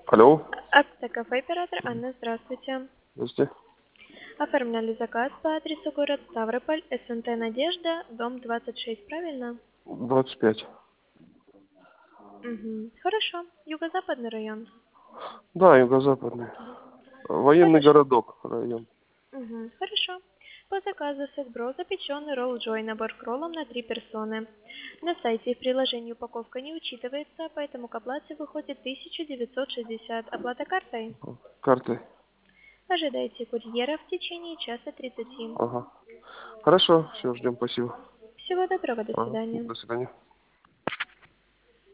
Алло. Автокафе оператор Анна, здравствуйте. Здравствуйте. Оформляли заказ по адресу город Ставрополь, СНТ Надежда, дом 26, правильно? 25. Угу. Хорошо. Юго-западный район. Да, юго-западный. Военный Хорошо. городок район. Угу. Хорошо. По заказу сет-бро запеченный ролл Джой, набор к роллам на 3 персоны. На сайте и в приложении упаковка не учитывается, поэтому к оплате выходит 1960. Оплата картой. Картой. Ожидайте курьера в течение часа 30. Ага. Хорошо, все, ждем, спасибо. Всего доброго, до Ага. свидания. До свидания.